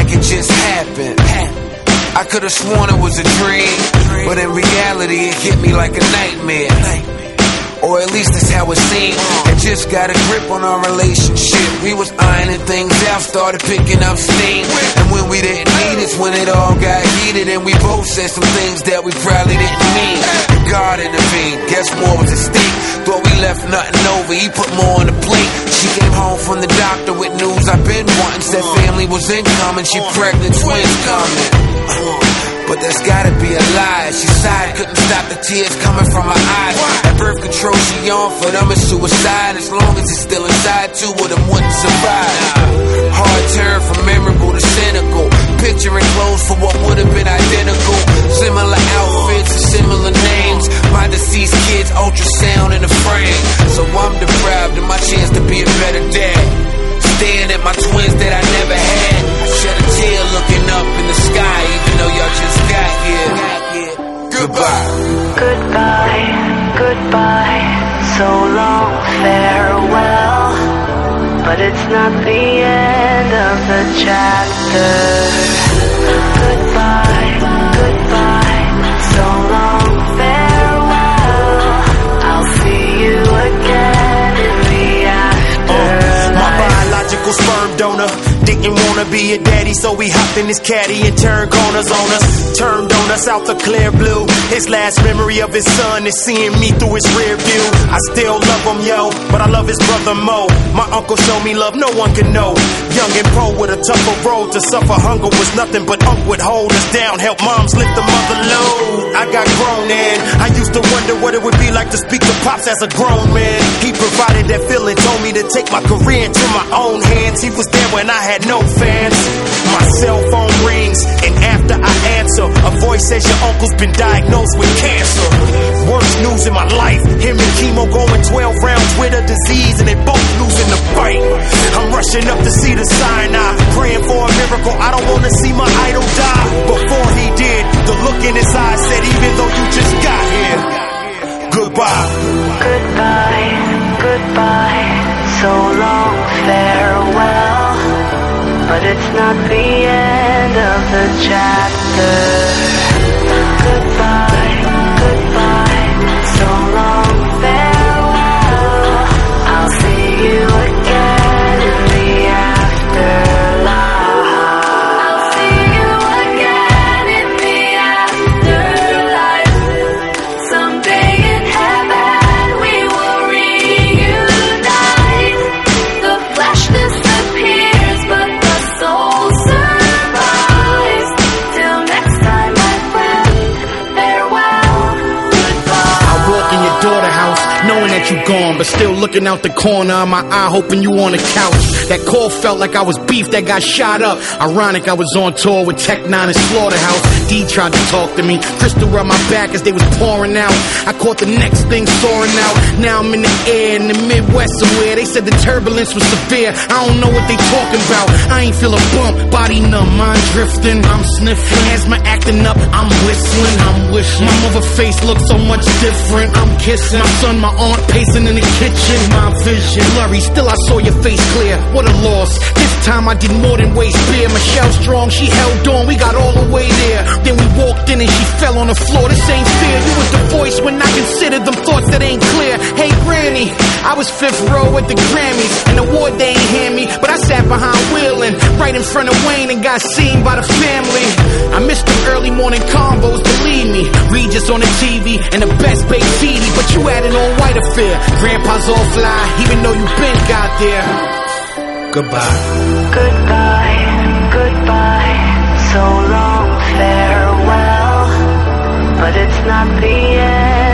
like it just happened. I could've sworn it was a dream, but in reality it hit me like a nightmare. Or at least that's how it seemed. It just got a grip on our relationship. We was ironing things out, started picking up steam. And when we didn't need it's when it all got heated. And we both said some things that we probably didn't mean. And God intervened, guess more was at stake. Thought we left nothing over, he put more on the plate. She came home from the doctor with news I've been wanting. Said family was incoming, she pregnant, twins coming. But that's gotta be a lie. She sighed, couldn't stop the tears coming from her eyes. At birth control, she on for them is suicide. As long as it's still inside, two of them wouldn't survive. Hard turn from memorable to cynical. Picturing clothes for what would have been identical. Similar outfits and similar names. My deceased kids, ultrasound in the frame. So I'm deprived of my chance to be a better dad. Staring at my twins that I never had. I shed a tear looking up in the sky, even though y'all just got here. Goodbye. Goodbye, goodbye. So long, farewell. But it's not the end of the chapter. Goodbye, goodbye. So long, farewell. I'll see you again in the afterlife. My biological sperm donor didn't wanna be a daddy, so he hopped in his caddy and turned corners on us. Turned on us out the clear blue. His last memory of his son is seeing me through his rear view. I still love him, yo, but I love his brother Mo. My uncle showed me love no one can know. Young and pro with a tougher road to suffer. Hunger was nothing, but Unc would hold us down, help moms lift the mother load. I got grown and I used to wonder what it would be like to speak to Pops as a grown man. He provided that feeling, told me to take my career into my own hands. He was there when I had no fans. My cell phone rings, and after I answer, a voice says your uncle's been diagnosed with cancer. Worst news in my life, him and chemo going 12 rounds with a disease, and they both losing the fight. I'm rushing up to see the sign, I'm praying for a miracle. I don't want to see my idol die. Before he did, the look in his eyes said, even though you just got here, goodbye. Goodbye, goodbye. So long, farewell. But it's not the end of the chapter. Goodbye, goodbye. So long, farewell. I'll see you again in the afterlife. I'll see you again in the afterlife. Someday in heaven we will reunite. The flesh disappears, but the soul survives. Till next time, my friend, farewell, goodbye. I walk in your daughter house, knowing that you gone, but still looking out the corner of my eye, hoping you on the couch. That call felt like I was beef that got shot up. Ironic, I was on tour with Tech Nine and Slaughterhouse. D tried to talk to me, crystal around my back as they was pouring out. I caught the next thing soaring out. Now I'm in the air in the Midwest somewhere. They said the turbulence was severe. I don't know what they talking about. I ain't feel a bump, body numb, mind drifting. I'm sniffling, asthma acting up. I'm whistling, I'm wishing. My mother face looks so much different. I'm kissing my son, my aunt pacing in the kitchen. My vision blurry, still I saw your face clear. What a loss. This time I did more than waste beer. Michelle strong, she held on. We got all the way there. Then we walked in and she fell on the floor. This ain't fair. You was the voice when I considered them thoughts that ain't clear. Hey Granny, I was 5th row at the Grammys. An award they ain't hand me, but I sat behind Wheeling, right in front of Wayne, and got seen by the family. I missed the early morning combos, believe me. Regis on the TV and the best baked CD, but you had an all white affair. Grandpa's all fly, even though you been got there. Goodbye. Goodbye, goodbye. So long, farewell. But it's not the end.